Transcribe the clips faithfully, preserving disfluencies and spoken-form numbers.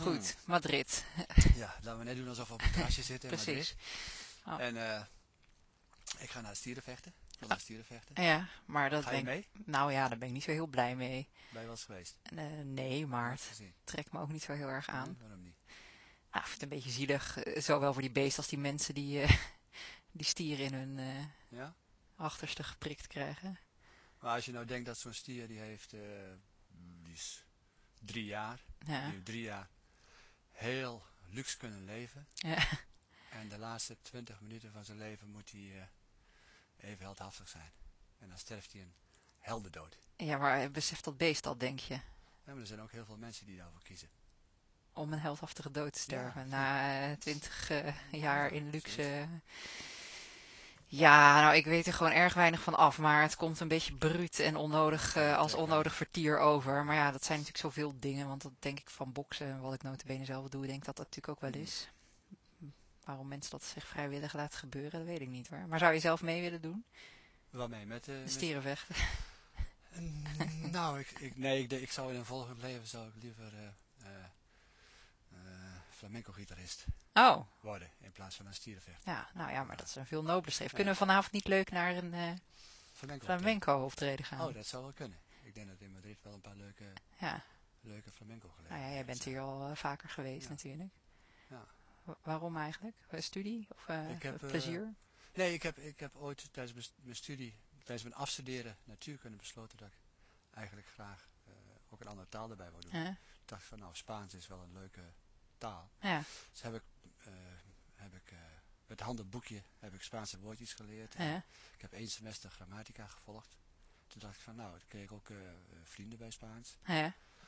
Goed, hmm. Madrid. Ja, laten we net doen alsof we op een terrasje zitten in Precies. Madrid. Oh. En uh, ik ga naar het stierenvechten. Ik naar stierenvechten. Ja, maar dat ga ben je mee? Nou ja, daar ben ik niet zo heel blij mee. Ben je wel eens geweest? Uh, nee, maar het trekt me ook niet zo heel erg aan. Nee, waarom niet? Nou, ik vind het een beetje zielig, uh, zowel voor die beesten als die mensen die uh, die stieren in hun uh, ja? achterste geprikt krijgen. Maar als je nou denkt dat zo'n stier die heeft, uh, die is drie jaar, ja. die heeft drie jaar heel luxe kunnen leven. Ja. En de laatste twintig minuten van zijn leven moet hij uh, even heldhaftig zijn. En dan sterft hij een heldendood. Ja, maar beseft dat beest al, denk je? Ja, maar er zijn ook heel veel mensen die daarvoor kiezen. Om een heldhaftige dood te sterven. Ja, na uh, twintig uh, jaar in luxe. Ja, nou, ik weet er gewoon erg weinig van af. Maar het komt een beetje bruut en onnodig uh, als onnodig vertier over. Maar ja, dat zijn natuurlijk zoveel dingen. Want dat denk ik van boksen, wat ik notabene zelf doe, denk dat dat natuurlijk ook wel is. Waarom mensen dat zich vrijwillig laten gebeuren, dat weet ik niet hoor. Maar zou je zelf mee willen doen? Waarmee? Met uh, stierenvechten? Met... nou, ik, ik, nee, ik, ik zou in een volgend leven zou ik liever uh, uh, uh, flamenco-gitarist oh. worden in plaats van een stierenvechter. Ja, nou ja, maar dat is een veel nobele streef. Ja. Kunnen we vanavond niet leuk naar een uh, flamenco, flamenco optreden gaan? Oh, dat zou wel kunnen. Ik denk dat in Madrid wel een paar leuke, ja. leuke flamenco gelegenheden. Nou ja, jij bent hier al uh, vaker geweest ja. natuurlijk. Ja. Waarom eigenlijk? Studie of uh, ik heb, plezier? Uh, nee, ik heb, ik heb ooit tijdens mijn studie, tijdens mijn afstuderen natuurkunde besloten dat ik eigenlijk graag uh, ook een andere taal erbij wou doen. Uh. Ik dacht van nou, Spaans is wel een leuke taal. Ja. Dus heb ik, uh, heb ik uh, met het handenboekje heb ik Spaanse woordjes geleerd. Uh. Ik heb één semester grammatica gevolgd. Toen dacht ik van nou, dan kreeg ik ook uh, vrienden bij Spaans. Uh.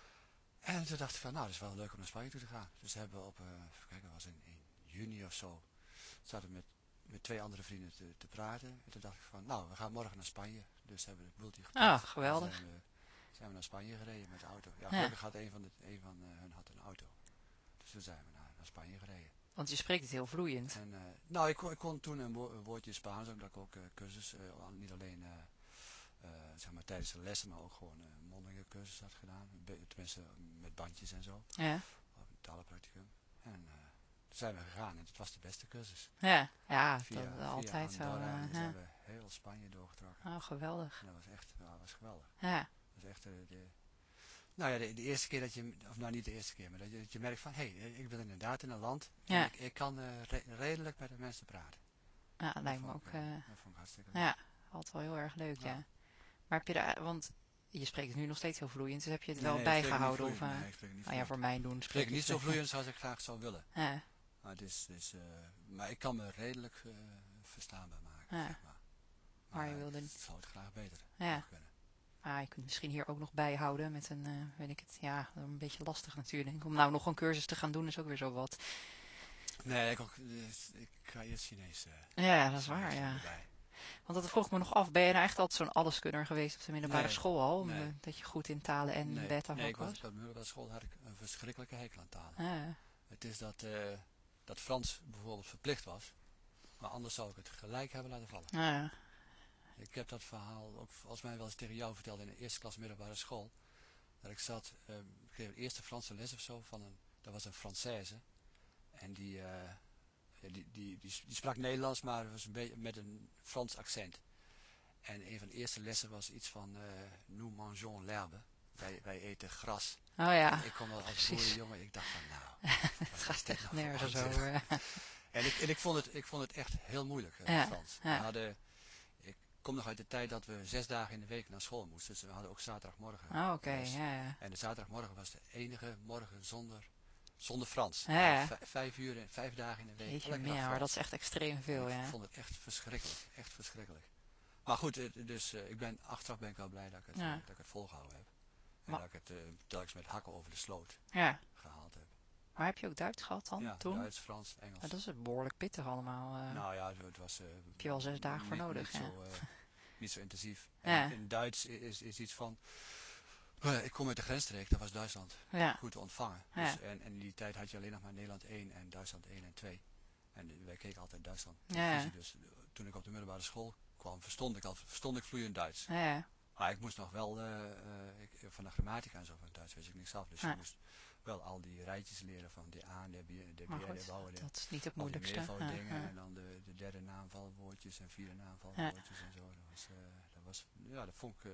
En toen dacht ik van nou, dat is wel leuk om naar Spanje toe te gaan. Dus hebben we op, uh, even kijken, was in, in juni of zo, zaten we met, met twee andere vrienden te, te praten. En toen dacht ik van nou, we gaan morgen naar Spanje. Dus hebben we de boeltje gepakt. Ah, geweldig. Zijn we, zijn we naar Spanje gereden met de auto. Ja, gelukkig ja. had een van, de, een van uh, hun had een auto. Dus toen zijn we naar, naar Spanje gereden. Want je spreekt het heel vloeiend. En, uh, nou, ik kon, ik kon toen een, wo een woordje Spaans, omdat ik ook uh, cursus, uh, niet alleen uh, uh, zeg maar tijdens de lessen, maar ook gewoon uh, mondelinge cursus had gedaan. Be tenminste met bandjes en zo. Ja. Op een talenpracticum. En uh, toen zijn we gegaan en het was de beste cursus. Ja, ja via, dat via altijd Andorra, zo. Uh, en ja. zijn we heel Spanje doorgetrokken. Oh, geweldig. En dat was echt, nou, dat was geweldig. Ja. Dat was echt uh, de... Nou ja, de, de eerste keer dat je, of nou niet de eerste keer, maar dat je, dat je merkt van, hé, hey, ik ben inderdaad in een land en ja. ik, ik kan uh, re redelijk met de mensen praten. Ja, dat lijkt me ook. Uh, Uh, dat vond ik hartstikke leuk. ja, altijd wel heel erg leuk, ja. ja. Maar heb je daar, want je spreekt het nu nog steeds heel vloeiend, dus heb je het nee, wel nee, bijgehouden? Of, uh, nee, nee, ik spreek niet nou ja, voor mijn doen. Ik spreek niet zo vloeiend zoals ik graag zou willen. Ja. Maar, het is, het is, uh, maar ik kan me redelijk uh, verstaanbaar maken, ja. zeg maar. Maar, maar je wilde... Ik zou het graag beter ja. kunnen. Ah, je kunt misschien hier ook nog bijhouden met een, uh, weet ik het, ja, een beetje lastig natuurlijk. Om nou nog een cursus te gaan doen is ook weer zo wat. Nee, ik, ook, ik ga eerst Chinees. Uh, ja, dat is waar, ja. Erbij. Want dat vroeg me nog af, ben je nou echt altijd zo'n alleskunner geweest op de middelbare nee, school al? Nee. Dat je goed in talen en nee, beta nee, ik was? was? Op de middelbare school had ik een verschrikkelijke hekel aan talen. Ah. Het is dat, uh, dat Frans bijvoorbeeld verplicht was, maar anders zou ik het gelijk hebben laten vallen. Ah. Ik heb dat verhaal ook volgens mij wel eens tegen jou verteld in de eerste klas middelbare school. Dat ik zat, uh, ik kreeg de eerste Franse les of zo van een, dat was een Française. En die, uh, die, die, die, die, die sprak Nederlands, maar was een beetje met een Frans accent. En een van de eerste lessen was iets van, uh, nous mangeons l'herbe. Wij, wij eten gras. Oh ja. En ik kwam wel als boerenjongen, ik dacht van nou, het gaat echt nou nergens over. over. En ik, en ik, vond het, ik vond het echt heel moeilijk, uh, ja, Frans. Ja. We hadden, ik kom nog uit de tijd dat we zes dagen in de week naar school moesten. Dus we hadden ook zaterdagmorgen. Oh, oké, okay, ja, ja. En de zaterdagmorgen was de enige morgen zonder, zonder Frans. Ja, ja. V vijf uur en vijf dagen in de week. Jeetje, ja, maar dat is echt extreem veel, ik ja. Ik vond het echt verschrikkelijk, echt verschrikkelijk. Maar goed, dus uh, ik ben, achteraf ben ik wel blij dat ik het, ja. uh, dat ik het volgehouden heb. En maar, dat ik het uh, telkens met hakken over de sloot ja. gehaald heb. Maar heb je ook Duits gehad dan, ja, toen? Duits, Frans, Engels. Ja, dat is behoorlijk pittig allemaal. Uh, nou ja, het was... Uh, heb je wel zes dagen niet, voor nodig, niet ja. Zo, uh, niet zo intensief. Ja. En in Duits is, is iets van... Uh, ik kom uit de grensstreek, dat was Duitsland. Ja. Goed te ontvangen. Ja. Dus, en, en in die tijd had je alleen nog maar Nederland één en Duitsland één en twee. En wij keken altijd Duitsland. Ja. Dus uh, toen ik op de middelbare school kwam, verstond ik al verstond ik vloeiend Duits. Ja. Maar ik moest nog wel, uh, uh, ik, van de grammatica en zo van Duits wist ik niks af. Dus ja. je moest wel al die rijtjes leren van de A, de B, de Maar B, de goed, bouwen, de dat is niet het al die moeilijkste. Ja, meervoudingen ja. en dan de, de derde naamvalwoordjes en vierde Ja. naamvalwoordjes en zo. Dat was, uh, dat was, ja, dat vond ik, uh,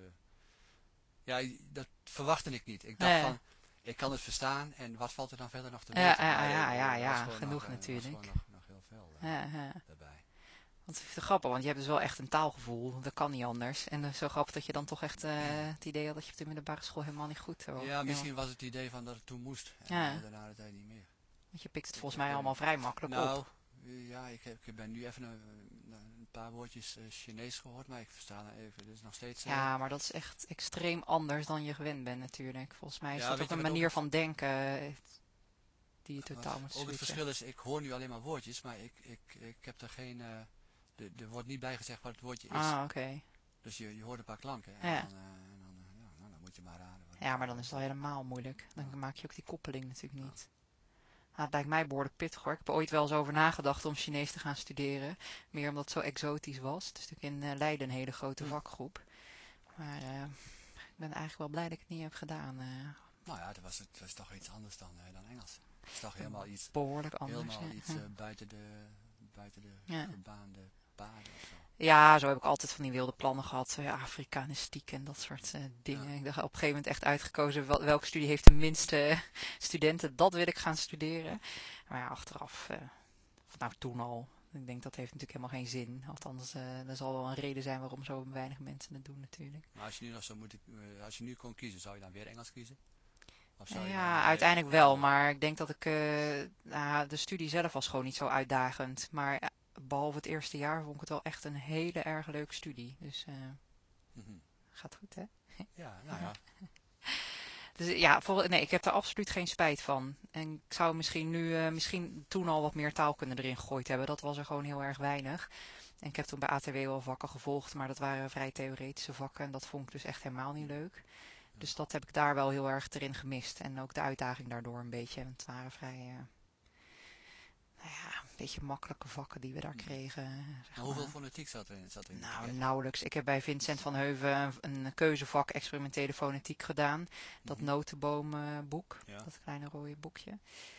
ja, dat verwachtte ik niet. Ik dacht Ja. van, ik kan het verstaan en wat valt er dan verder nog te Ja, weten? ja, Maar, ja, uh, ja, er was ja, gewoon genoeg nog, uh, natuurlijk. er was gewoon nog, nog heel veel uh, Ja, ja. daarbij. Want het is grappig, want je hebt dus wel echt een taalgevoel. Dat kan niet anders. En uh, zo grappig dat je dan toch echt uh, het idee had dat je op de middelbare school helemaal niet goed was. Ja, misschien was het idee van dat het toen moest. En ja. uh, daarna de tijd niet meer. Want je pikt het Ik volgens heb, mij allemaal vrij makkelijk nou, op. ja, ik, heb, ik ben nu even een, een paar woordjes uh, Chinees gehoord, maar ik versta het even. Dus nog steeds... Uh, ja, maar dat is echt extreem anders dan je gewend bent natuurlijk. Volgens mij is ja, dat ook een manier ook van denken uh, die je totaal moet switchen. Ook het verschil is, ik hoor nu alleen maar woordjes, maar ik, ik, ik heb er geen... Uh, de, er wordt niet bij gezegd wat het woordje is. Ah, oké. Okay. Dus je, je hoort een paar klanken en, ja. dan, uh, en dan, uh, ja, nou, dan moet je maar raden. Ja, maar dan is het al helemaal moeilijk. Dan ja. maak je ook die koppeling natuurlijk niet. Ja. Nou, het lijkt mij behoorlijk pittig hoor. Ik heb er ooit wel eens over nagedacht om Chinees te gaan studeren. Meer omdat het zo exotisch was. Het is natuurlijk in uh, Leiden een hele grote vakgroep. Maar uh, ik ben eigenlijk wel blij dat ik het niet heb gedaan. Uh. Nou ja, dat was, het was toch iets anders dan, uh, dan Engels. Het is toch helemaal iets... Behoorlijk anders. Helemaal ja. iets uh, buiten de, buiten de ja. gebaande paden of zo. Ja, zo heb ik altijd van die wilde plannen gehad. Ja, Afrikanistiek en dat soort uh, dingen. Ja. Ik dacht op een gegeven moment echt uitgekozen wel, welke studie heeft de minste studenten. Dat wil ik gaan studeren. Maar ja, achteraf, uh, of nou toen al. Ik denk dat heeft natuurlijk helemaal geen zin. Althans, uh, er zal wel een reden zijn waarom zo weinig mensen het doen natuurlijk. Maar als je nu nog zo moet, uh, als je nu kon kiezen, zou je dan weer Engels kiezen? Of zou je ja, uiteindelijk wel. Maar ik denk dat ik, uh, nou, de studie zelf was gewoon niet zo uitdagend. Maar uh, behalve het eerste jaar vond ik het wel echt een hele erg leuke studie. Dus uh, mm-hmm. gaat goed, hè? Ja, nou ja. Dus ja, voor, nee, ik heb er absoluut geen spijt van. En ik zou misschien nu, uh, misschien toen al wat meer taalkunde erin gegooid hebben. Dat was er gewoon heel erg weinig. En ik heb toen bij A T W wel vakken gevolgd, maar dat waren vrij theoretische vakken. En dat vond ik dus echt helemaal niet leuk. Dus dat heb ik daar wel heel erg erin gemist. En ook de uitdaging daardoor een beetje. Het waren vrij, uh, nou ja, een beetje makkelijke vakken die we daar kregen. Zeg maar. Hoeveel fonetiek zat erin? Zat erin nou, nauwelijks. Ik heb bij Vincent van Heuven een keuzevak experimentele fonetiek gedaan. Dat mm-hmm. notenboomboek, uh, ja. Dat kleine rode boekje.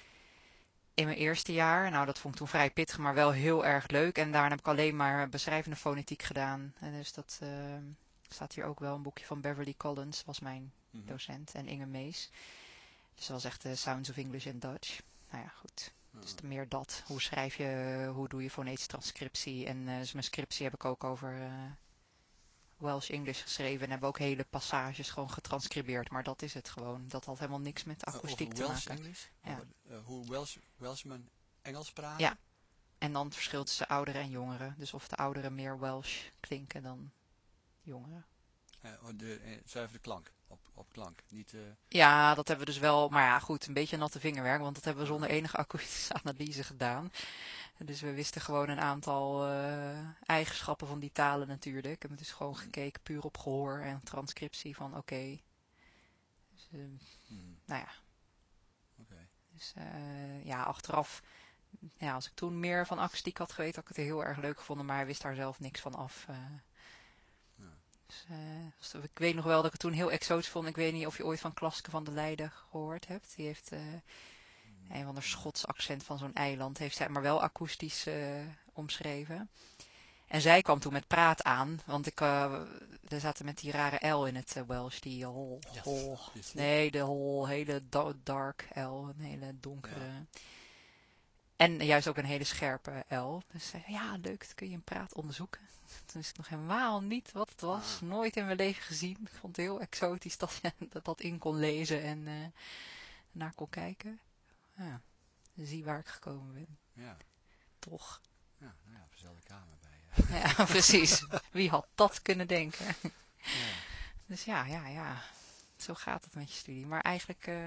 In mijn eerste jaar, nou dat vond ik toen vrij pittig, maar wel heel erg leuk. En daarna heb ik alleen maar beschrijvende fonetiek gedaan. En dus dat... Uh, staat hier ook wel een boekje van Beverly Collins, was mijn mm-hmm. docent, en Inge Mees. Dus dat was echt de Sounds of English and Dutch. Nou ja, goed. Uh-huh. Dus meer dat. Hoe schrijf je, hoe doe je fonetische transcriptie? En uh, dus mijn scriptie heb ik ook over uh, Welsh English geschreven. En hebben ook hele passages gewoon getranscribeerd. Maar dat is het gewoon. Dat had helemaal niks met akoestiek uh, te Welsh maken. English? Ja. Over, uh, hoe Welsh, Welshmen Engels praten? Ja. En dan het verschil tussen ouderen en jongeren. Dus of de ouderen meer Welsh klinken dan jongeren. Uh, de uh, zuivere klank, op, op klank, niet... Uh... Ja, dat hebben we dus wel, maar ja goed, een beetje natte vingerwerk, want dat hebben we zonder enige akoestische analyse gedaan. Dus we wisten gewoon een aantal uh, eigenschappen van die talen natuurlijk. Ik heb dus gewoon gekeken puur op gehoor en transcriptie van oké. Okay. Dus, uh, hmm. nou ja. Okay. Dus uh, ja, achteraf, ja, als ik toen meer van akoestiek had geweten, had ik het heel erg leuk gevonden, maar hij wist daar zelf niks van af. Uh, Dus, uh, ik weet nog wel dat ik het toen heel exotisch vond. Ik weet niet of je ooit van Klaske van der Leijden gehoord hebt. Die heeft uh, een van de Schots accent van zo'n eiland. Heeft zij maar wel akoestisch uh, omschreven. En zij kwam toen met praat aan. Want ik, uh, er zaten met die rare L in het uh, Welsh. Die hol, hol. Yes. Nee, de hol, hele dark L. Een hele donkere... Ja. En juist ook een hele scherpe L. Dus zei, ja, leuk, dat kun je in praat onderzoeken. Toen wist ik nog helemaal niet wat het was. Ah. Nooit in mijn leven gezien. Ik vond het heel exotisch dat je dat, dat in kon lezen en uh, naar kon kijken. Ja, zie waar ik gekomen ben. Ja. Toch. Ja, nou ja, op dezelfde kamer bij je. Ja, precies. Wie had dat kunnen denken? Ja. Dus ja, ja, ja. Zo gaat het met je studie. Maar eigenlijk... Uh,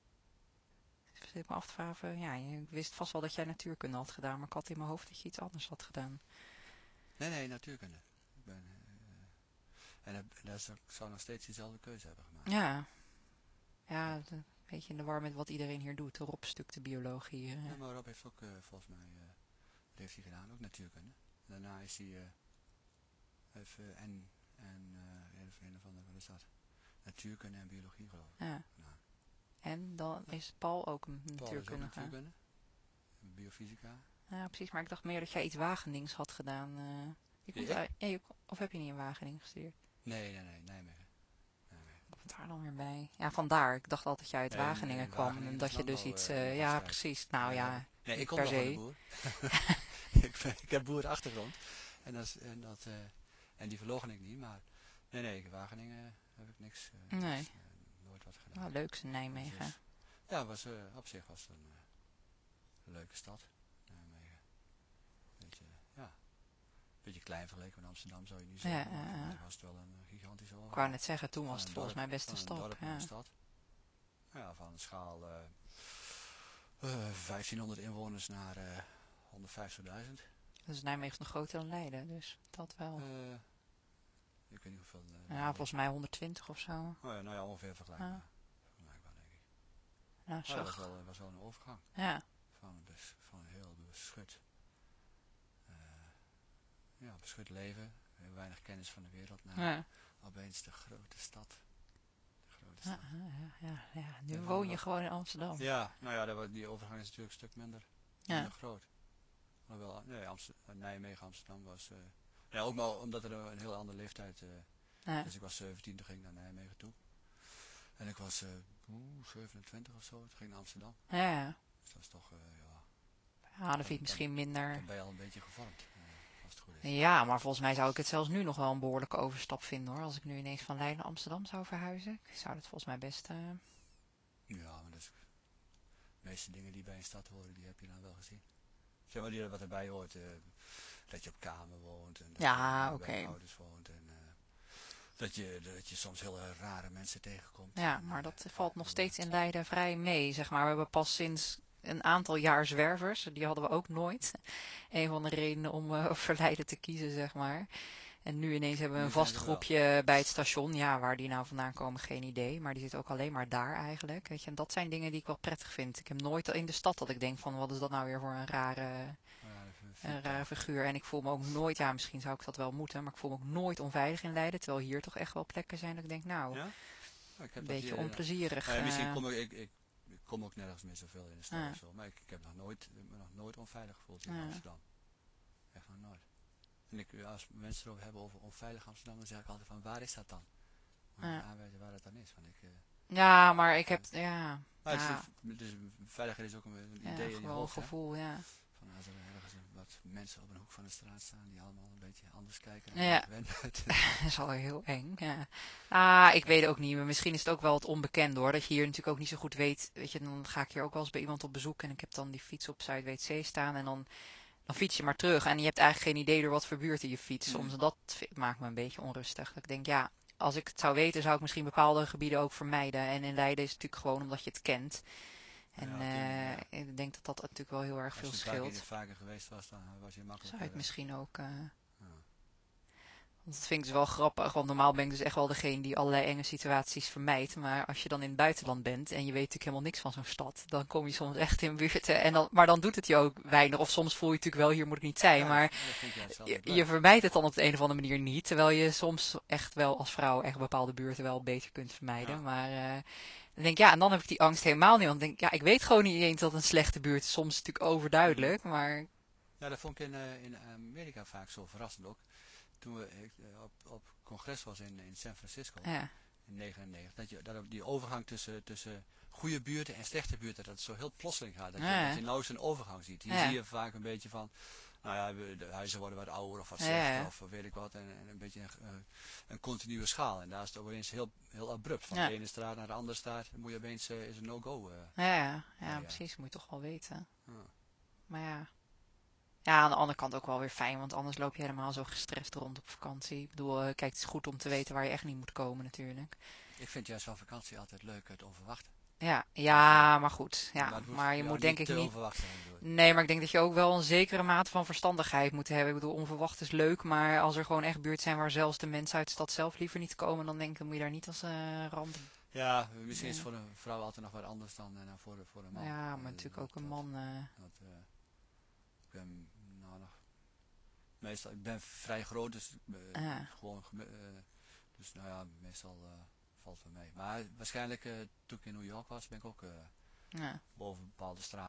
Ik zit me af te vragen, ja, je wist vast wel dat jij natuurkunde had gedaan, maar ik had in mijn hoofd dat je iets anders had gedaan. Nee, nee, natuurkunde. Ik ben, uh, en daar zou, ik zou nog steeds dezelfde keuze hebben gemaakt. Ja, ja, een beetje in de war met wat iedereen hier doet. Rob stuk de biologie. Uh. Ja, maar Rob heeft ook uh, volgens mij, uh, wat heeft hij gedaan? Ook natuurkunde. Daarna is hij, uh, heeft, uh, en, en uh, een of andere, wat is dat? Natuurkunde en biologie geloof ik. Ja. Nou. En dan is Paul ook een Paul is ook natuurkundige. natuurkunde. Biofysica. Ja, precies. Maar ik dacht meer dat jij iets Wagenings had gedaan. Uh, je komt Ik? uit, ja, je, of heb je niet in Wageningen gestudeerd? Nee, nee, nee. Nijmegen. Nijmegen. Komt daar dan weer bij? Ja, vandaar. Ik dacht altijd dat jij uit Nee, Wageningen nee, kwam. Wageningen En dat is je dus landbouw, iets... uh, Uh, ja, universiteit. precies. Nou Ja. ja, Nee, ik kom per nog van de se. boer. ik, ben, ik heb boerenachtergrond. En, dat, is- en, dat, uh, en die verloochen ik niet. Maar nee, nee. In Wageningen heb ik niks. Uh, Nee. niks, uh, nooit wat gedaan. Nou, leuk is in Nijmegen. Dus, ja, was, uh, op zich was het een, uh, een leuke stad. Nijmegen. Beetje, ja. Beetje klein vergeleken met Amsterdam zou je niet zeggen. Ja, maar voor uh, mij was het wel een uh, gigantische overgang. ik wou net zeggen, toen was Van het een volgens dorp- mij best een van stap. dorp naar een Ja. stad. Ja, van een schaal uh, uh, vijftienhonderd inwoners naar uh, honderdvijftigduizend. Dus Nijmegen is nog groter dan Leiden, dus dat wel. Uh, ik weet niet hoeveel. Uh, ja, volgens mij honderdtwintig of zo. Oh ja, nou ja, ongeveer vergelijkbaar. Ja. Vergelijkbaar, denk ik. Nou, Ja, dat was zo. wel, was wel een overgang. Ja. Van een, bes, van een heel beschut, uh, ja, beschut leven, heel weinig kennis van de wereld, naar Ja. opeens de grote stad. De grote Ja, stad. ja, ja, ja. Nu En woon je wat- gewoon in Amsterdam. Ja, nou ja, dat wa- die overgang is natuurlijk een stuk minder, Ja. minder groot. Hoewel, nee, Amsterdam, Nijmegen, Amsterdam was, uh, ja, ook maar omdat er een heel andere leeftijd, uh, Ja. dus ik was zeventien, toen ging ik naar Nijmegen toe. En ik was uh, oeh, zevenentwintig of zo, toen ging ik naar Amsterdam. Ja, ja. Dus dat is toch, uh, ja, Ja, dan vind je het misschien minder... dan ben je al een beetje gevormd, uh, als het goed is. Ja, maar volgens mij zou ik het zelfs nu nog wel een behoorlijke overstap vinden, hoor. Als ik nu ineens van Leiden naar Amsterdam zou verhuizen. Ik zou dat volgens mij best... Uh... Ja, maar dat is, de meeste dingen die bij een stad horen, die heb je dan wel gezien. Zeg maar, die, wat erbij hoort, uh, dat je op kamer woont. En dat Ja, je oké. bij je ouders woont. En uh, dat, je, dat je soms heel uh, rare mensen tegenkomt. Ja, en, maar uh, dat valt nog en, steeds in Leiden vrij mee, zeg maar. We hebben pas sinds een aantal jaar zwervers. Die hadden we ook nooit. Een van de redenen om uh, voor Leiden te kiezen, zeg maar. En nu ineens hebben we een Nu zijn vast ze er wel. groepje bij het station. Ja, waar die nou vandaan komen, geen idee. Maar die zit ook alleen maar daar eigenlijk. Weet je, en dat zijn dingen die ik wel prettig vind. Ik heb nooit in de stad dat ik denk van, wat is dat nou weer voor een rare, Ja, dat een rare figuur. En ik voel me ook nooit, ja, misschien zou ik dat wel moeten, maar ik voel me ook nooit onveilig in Leiden. Terwijl hier toch echt wel plekken zijn dat ik denk, nou, Ja? Ja, ik heb een dat beetje hier, onplezierig. Ja, misschien uh, kom ik, ik, ik, ik kom ook nergens meer zoveel in de stad Ja. of zo. Maar ik, ik heb nog nooit, me nog nooit onveilig gevoeld in Ja. Amsterdam. Echt nog nooit. En ik, als mensen erover hebben over onveilig Amsterdam, dan zeg ik altijd van, waar is dat dan? Maar Ja. aanwijzen waar dat dan is. Want ik, uh, Ja, maar ik heb, ja, maar het is, ja, dus veiligheid is ook een, een ja, idee in je gewoon hoofd. hè. gevoel, ja. Van als er ergens een- wat mensen op een hoek van de straat staan die allemaal een beetje anders kijken. Dan Ja. ben ik gewend. Dat is al heel eng, ja. Ah, ik weet ook niet, maar misschien is het ook wel het onbekende, hoor. Dat je hier natuurlijk ook niet zo goed weet, weet je, dan ga ik hier ook wel eens bij iemand op bezoek en ik heb dan die fiets op Zuid-Weetzee staan en dan, dan fiets je maar terug en je hebt eigenlijk geen idee door wat voor buurt je fiets. Soms, Mm. dat vi- maakt me een beetje onrustig. Dat ik denk, ja, als ik het zou weten, zou ik misschien bepaalde gebieden ook vermijden. En in Leiden is het natuurlijk gewoon omdat je het kent. En Ja, op die eh, manier, ja. ik denk dat dat natuurlijk wel heel erg Als veel je een paar keer scheelt. vaker geweest was, dan was je makkelijker. Zou je het misschien ook... Uh, Ja. want dat vind ik dus wel grappig, want normaal ben ik dus echt wel degene die allerlei enge situaties vermijdt. Maar als je dan in het buitenland bent en je weet natuurlijk helemaal niks van zo'n stad, dan kom je soms echt in buurten. En dan, maar dan doet het je ook weinig. Of soms voel je natuurlijk wel, hier moet ik niet zijn. Ja, Maar dat vind ik juist je, altijd je leuk. vermijdt het dan op de een of andere manier niet. Terwijl je soms echt wel als vrouw echt bepaalde buurten wel beter kunt vermijden. Ja. Maar uh, dan denk ik, ja, en dan heb ik die angst helemaal niet. Want dan denk ik, ja, ik weet gewoon niet eens dat het een slechte buurt is. Soms is het natuurlijk overduidelijk, maar... Ja, dat vond ik in, uh, in Amerika vaak zo verrassend ook. Toen we ik, uh, op, op congres was in, in San Francisco, Ja, in negenennegentig, dat, je, dat die overgang tussen, tussen goede buurten en slechte buurten, dat het zo heel plotseling gaat. Dat, Ja. je, dat je nou eens een overgang ziet. Hier Ja. zie je vaak een beetje van, nou ja, we- de huizen worden wat ouder of wat Ja, slechter ja. of weet ik wat. En, en een beetje een, uh, een continue schaal. En daar is het opeens heel, heel abrupt. Van Ja. de ene straat naar de andere straat dan moet je opeens, uh, is een no-go. Uh. ja, ja, ja, ja. precies. Moet je toch wel weten. Ja. Maar ja. Ja, aan de andere kant ook wel weer fijn, want anders loop je helemaal zo gestrest rond op vakantie. Ik bedoel, uh, kijk, het is goed om te weten waar je echt niet moet komen natuurlijk. Ik vind juist van vakantie altijd leuk het onverwachte. Ja, ja, maar goed. Ja, Maar, het maar je ja, moet denk ik te niet... onverwacht zijn, bedoel ik. Nee, maar ik denk dat je ook wel een zekere mate van verstandigheid moet hebben. Ik bedoel, onverwacht is leuk, maar als er gewoon echt buurt zijn waar zelfs de mensen uit de stad zelf liever niet komen, dan denk ik, dan moet je daar niet als uh, rand... Ja, misschien is Ja. het voor een vrouw altijd nog wat anders dan, uh, dan voor, de, voor een man. Ja, Uh, maar natuurlijk dat- ook een dat- man... Uh, Dat, uh, ik ben nou nog meestal, ik ben vrij groot, dus uh, Ja. gewoon, geme- uh, dus nou ja, meestal uh, valt wel mee. Maar waarschijnlijk, uh, toen ik in New York was, ben ik ook uh, ja. boven bepaalde straten